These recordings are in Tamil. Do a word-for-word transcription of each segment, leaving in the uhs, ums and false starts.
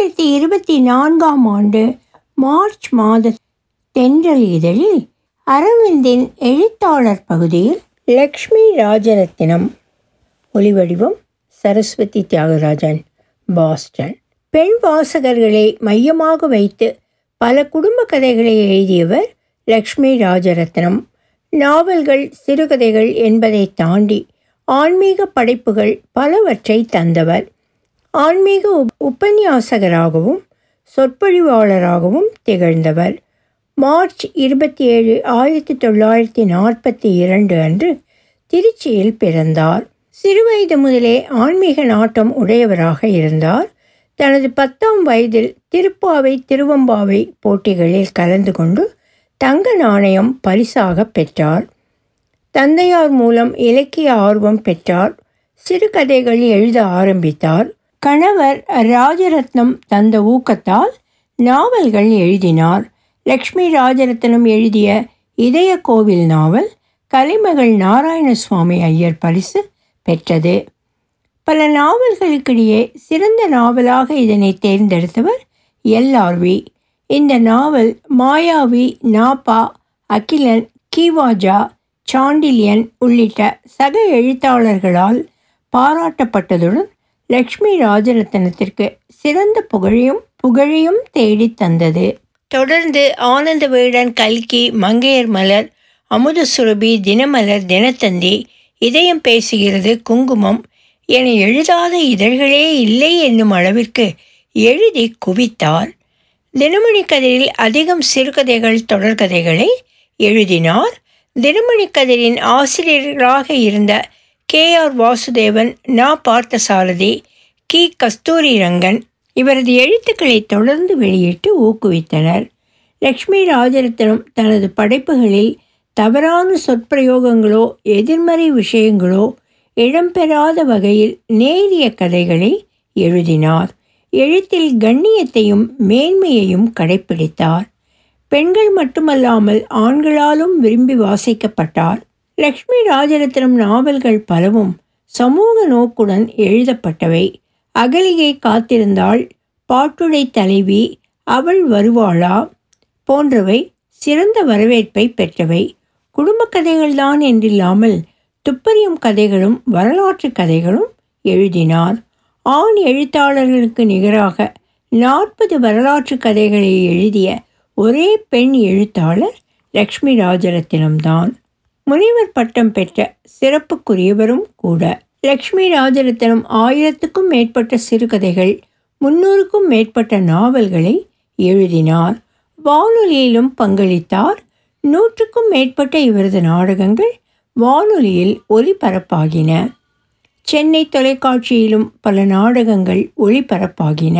இரண்டாயிரத்தி இருபத்தி நான்காம் ஆண்டு மார்ச் மாத தென்றல் இதழில் அரவிந்தின் எழுத்தாளர் பகுதியில் லக்ஷ்மி ராஜரத்தினம். ஒலிவடிவம் சரஸ்வதி தியாகராஜன், பாஸ்டன். பெண் வாசகர்களை மையமாக வைத்து பல குடும்ப கதைகளை எழுதியவர் லக்ஷ்மி ராஜரத்தினம். நாவல்கள், சிறுகதைகள் என்பதை தாண்டி ஆன்மீக படைப்புகள் பலவற்றை தந்தவர். ஆன்மீக உபன்யாசகராகவும் சொற்பொழிவாளராகவும் திகழ்ந்தவர். மார்ச் இருபத்தி ஏழு ஆயிரத்தி தொள்ளாயிரத்தி நாற்பத்தி இரண்டு அன்று திருச்சியில் பிறந்தார். சிறுவயது முதலே ஆன்மீக நாட்டம் உடையவராக இருந்தார். தனது பத்தாம் வயதில் திருப்பாவை திருவம்பாவை போட்டிகளில் கலந்து கொண்டு தங்க நாணயம் பரிசாக பெற்றார். தந்தையார் மூலம் இலக்கிய ஆர்வம் பெற்றார். சிறுகதைகள் எழுத ஆரம்பித்தார். கணவர் ராஜரத்னம் தந்த ஊக்கத்தால் நாவல்கள் எழுதினார். லக்ஷ்மி ராஜரத்னம் எழுதிய இதய கோவில் நாவல் கலைமகள் நாராயணசுவாமி ஐயர் பரிசு பெற்றது. பல நாவல்களுக்கிடையே சிறந்த நாவலாக இதனை தேர்ந்தெடுத்தவர் எல்ஆர்வி. இந்த நாவல் மாயாவி, நாப்பா, அகிலன், கீவாஜா, சாண்டில்யன் உள்ளிட்ட சக எழுத்தாளர்களால் பாராட்டப்பட்டதுடன் லக்ஷ்மி ராஜரத்னத்திற்கு சிறந்த புகழையும் புகழையும் தேடி தந்தது. தொடர்ந்து ஆனந்த விகடன், கல்கி, மங்கையர் மலர், அமுத சுரபி, தினமலர், தினத்தந்தி, இதயம் பேசுகிறது, குங்குமம் என எழுதாத இதழ்களே இல்லை என்னும் அளவிற்கு எழுதி குவித்தார். தினமணி கதிரில் அதிகம் சிறுகதைகள், தொடர்கதைகளை எழுதினார். தினமணி கதிரின் ஆசிரியர்களாக இருந்த கே ஆர் வாசுதேவன், நா பார்த்தசாரதி, கி கஸ்தூரிரங்கன் இவரது எழுத்துக்களை தொடர்ந்து வெளியிட்டு ஊக்குவித்தனர். லக்ஷ்மி ராஜரத்னம் தனது படைப்புகளில் தவறான சொற்பிரயோகங்களோ எதிர்மறை விஷயங்களோ இடம்பெறாத வகையில் நேரிய கதைகளை எழுதினார். எழுத்தில் கண்ணியத்தையும் மேன்மையையும் கடைப்பிடித்தார். பெண்கள் மட்டுமல்லாமல் ஆண்களாலும் விரும்பி வாசிக்கப்பட்டார். லக்ஷ்மி ராஜரத்னம் நாவல்கள் பலவும் சமூக நோக்குடன் எழுதப்பட்டவை. அகலிகை காத்திருந்தாள், பாட்டுடை தலைவி, அவள் வருவாளா போன்றவை சிறந்த வரவேற்பை பெற்றவை. குடும்ப கதைகள்தான் என்றில்லாமல் துப்பறியும் கதைகளும் வரலாற்று கதைகளும் எழுதினார். ஆண் எழுத்தாளர்களுக்கு நிகராக நாற்பது வரலாற்று கதைகளை எழுதிய ஒரே பெண் எழுத்தாளர் லக்ஷ்மி ராஜரத்தினம்தான். முனைவர் பட்டம் பெற்ற சிறப்புக்குரியவரும் கூட. லக்ஷ்மி ராஜரத்னம் ஆயிரத்துக்கும் மேற்பட்ட சிறுகதைகள், முன்னூறுக்கும் மேற்பட்ட நாவல்களை எழுதினார். வானொலியிலும் பங்களித்தார். நூற்றுக்கும் மேற்பட்ட இவரது நாடகங்கள் வானொலியில் ஒளிபரப்பாகின. சென்னை தொலைக்காட்சியிலும் பல நாடகங்கள் ஒளிபரப்பாகின.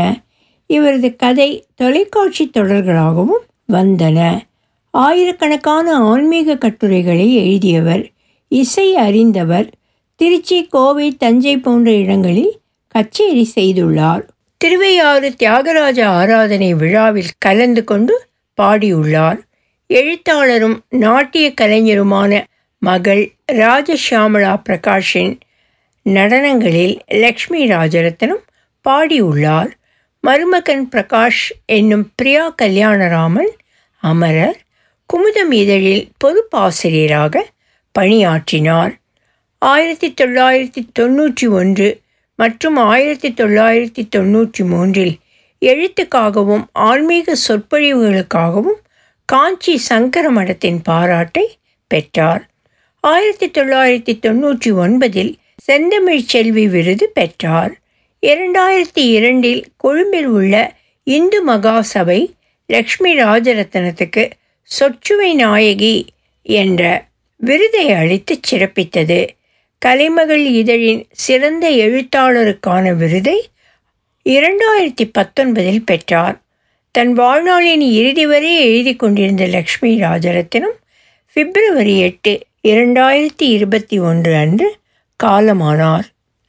இவரது கதை தொலைக்காட்சி தொடர்களாகவும் வந்தன. ஆயிரக்கணக்கான ஆன்மீக கட்டுரைகளை எழுதியவர். இசை அறிந்தவர். திருச்சி, கோவை, தஞ்சை போன்ற இடங்களில் கச்சேரி செய்துள்ளார். திருவையாறு தியாகராஜ ஆராதனை விழாவில் கலந்து கொண்டு பாடியுள்ளார். எழுத்தாளரும் நாட்டிய கலைஞருமான மகள் ராஜஷியாமளா பிரகாஷின் நடனங்களில் லக்ஷ்மி ராஜரத்னம் பாடியுள்ளார். மருமகன் பிரகாஷ் என்னும் பிரியா கல்யாணராமன் அமரர் குமுதம் இதழில் பொறுப்பாசிரியராக பணியாற்றினார். ஆயிரத்தி தொள்ளாயிரத்தி தொண்ணூற்றி ஒன்று மற்றும் ஆயிரத்தி தொள்ளாயிரத்தி தொண்ணூற்றி மூன்றில் எழுத்துக்காகவும் ஆன்மீக சொற்பொழிவுகளுக்காகவும் காஞ்சி சங்கர மடத்தின் பாராட்டை பெற்றார். ஆயிரத்தி தொள்ளாயிரத்தி தொண்ணூற்றி ஒன்பதில் செந்தமிழ் செல்வி விருது பெற்றார். இரண்டாயிரத்தி இரண்டில் கொழும்பில் உள்ள இந்து மகா சபை லக்ஷ்மி ராஜரத்னத்துக்கு சொற்சுவை நாயகி என்ற விருதை அளித்து சிறப்பித்தது. கலைமகள் இதழின் சிறந்த எழுத்தாளருக்கான விருதை இரண்டாயிரத்தி பத்தொன்பதில் பெற்றார். தன் வாழ்நாளின் இறுதி வரை எழுதி கொண்டிருந்த லக்ஷ்மி ராஜரத்னம் பிப்ரவரி எட்டு இரண்டாயிரத்தி இருபத்தி ஒன்று அன்று காலமானார்.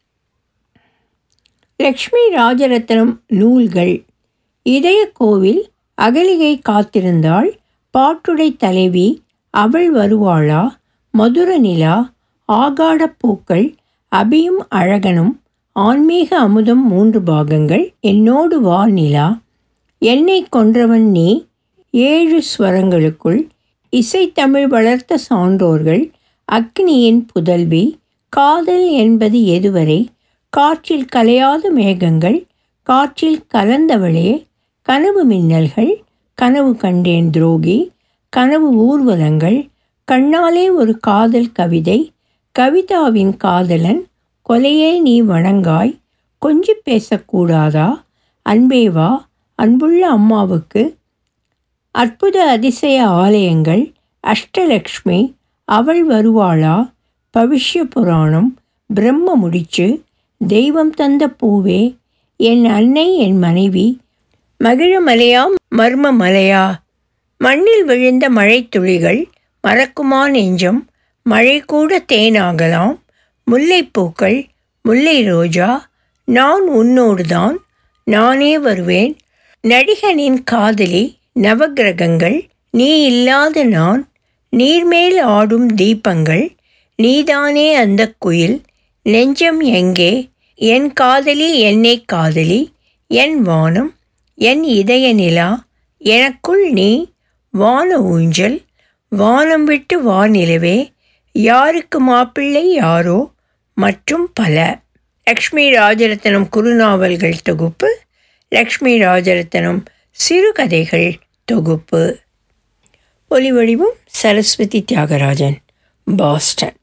லக்ஷ்மி ராஜரத்னம் நூல்கள்: இதய கோவில், அகலிகை காத்திருந்தாள், பாட்டுடை தலைவி, அவள் வருவாளா, மதுர நிலா, ஆகாட பூக்கள், அபியும் அழகனும், ஆன்மீக அமுதம் மூன்று பாகங்கள். என்னோடு வா நிலா, என்னை கொன்றவன் நீ, ஏழு ஸ்வரங்களுக்குள், இசைத்தமிழ் வளர்த்த சான்றோர்கள், அக்னியின் புதல்வி, காதல் என்பது எதுவரை, காற்றில் கலையாத மேகங்கள், காற்றில் கலந்தவளே, கனவு மின்னல்கள், கனவு கண்டேன் துரோகி, கனவு ஊர்வலங்கள், கண்ணாலே ஒரு காதல் கவிதை, கவிதாவின் காதலன், கொலையே நீ வணங்காய், கொஞ்சி பேசக்கூடாதா, அன்பேவா, அன்புள்ள அம்மாவுக்கு, அற்புத அதிசய ஆலயங்கள், அஷ்டலக்ஷ்மி, அவள் வருவாளா, பவிஷ்ய புராணம், பிரம்ம முடிச்சு, தெய்வம் தந்த பூவே, என் அன்னை என் மனைவி, மகிழமலையா மர்ம மலையா, மண்ணில் விழுந்த மழை துளிகள், மறக்குமா நெஞ்சம், மழை கூட தேனாகலாம், முல்லைப்பூக்கள், முல்லை ரோஜா, நான் உன்னோடுதான், நானே வருவேன், நடிகனின் காதலி, நவக்கிரகங்கள், நீ இல்லாத நான், நீர்மேல் ஆடும் தீபங்கள், நீதானே அந்த குயில், நெஞ்சம் எங்கே, என் காதலி என்னை காதலி, என் வானம், என் இதய நிலா, எனக்குள் நீ, வான ஊஞ்சல், வானம் விட்டு வானிலவே, யாருக்கு மாப்பிள்ளை யாரோ, மற்றும் பல. லக்ஷ்மி ராஜரத்னம் குறுநாவல்கள் தொகுப்பு, லக்ஷ்மி ராஜரத்னம் சிறுகதைகள் தொகுப்பு. ஒலிவடிவம் சரஸ்வதி தியாகராஜன், பாஸ்டன்.